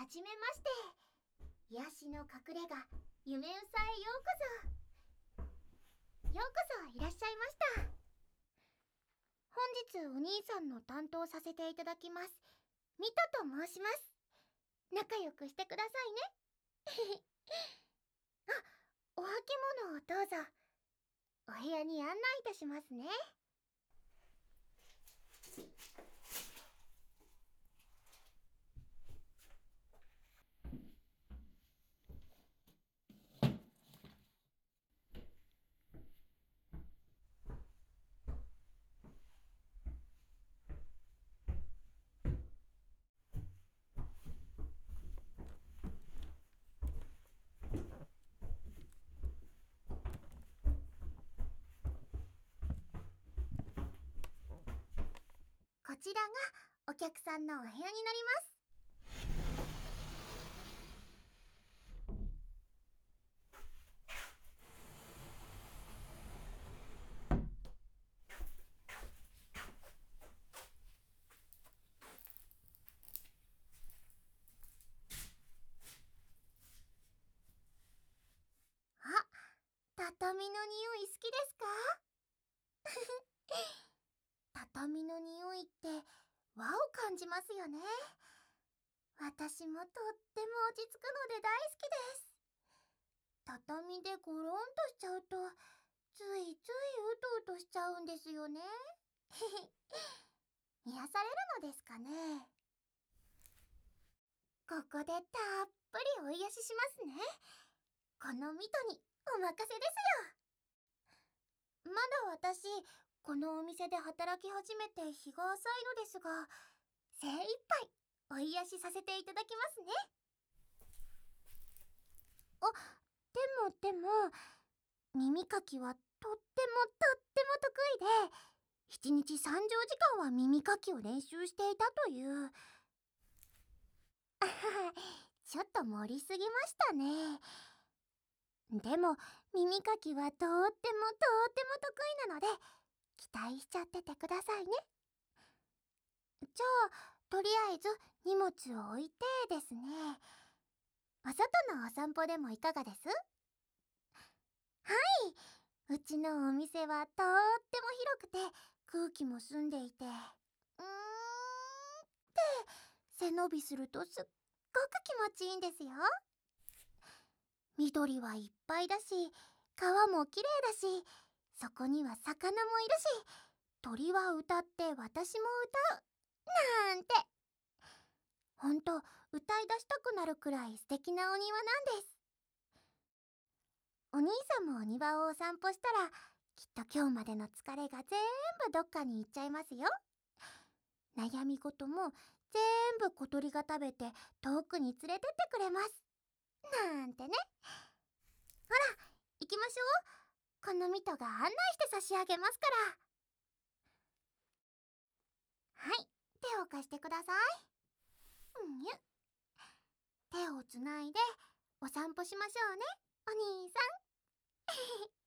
じめまして。癒しの隠れ家、夢うさへようこそ。ようこそいらっしゃいました。本日お兄さんの担当させていただきます、ミトと申します。仲良くしてくださいね。あ、お履物をどうぞ。お部屋に案内いたしますね。こちらがお客さんのお部屋になります。あ、畳の匂い好きですか？畳の匂いって和を感じますよね。私もとっても落ち着くので大好きです。畳でゴロンとしちゃうとついついうとうとしちゃうんですよね。癒されるのですかね。ここでたっぷりお癒ししますね。このミトにお任せですよ。まだ私このお店で働き始めて日が浅いのですが、精一杯お癒しさせていただきますね。あ、でも耳かきはとっても得意で、1日30時間は耳かきを練習していたという。ちょっと盛りすぎましたね。でも耳かきはとっても得意なので期待しちゃっててくださいね。じゃあとりあえず荷物を置いてですね、お外のお散歩でもいかがです？はい、うちのお店はとっても広くて空気も澄んでいて、背伸びするとすっごく気持ちいいんですよ。緑はいっぱいだし、川もきれいだし、そこには魚もいるし、鳥は歌って私も歌うなんて、ほんと歌い出したくなるくらい素敵なお庭なんです。お兄さんもお庭をお散歩したらきっと今日までの疲れが全部どっかに行っちゃいますよ。悩み事も全部小鳥が食べて遠くに連れてってくれますなんてね。ほら行きましょう。このミトが案内して差し上げますから。はい、手を貸してください。にゅ手をつないでお散歩しましょうね、お兄さん。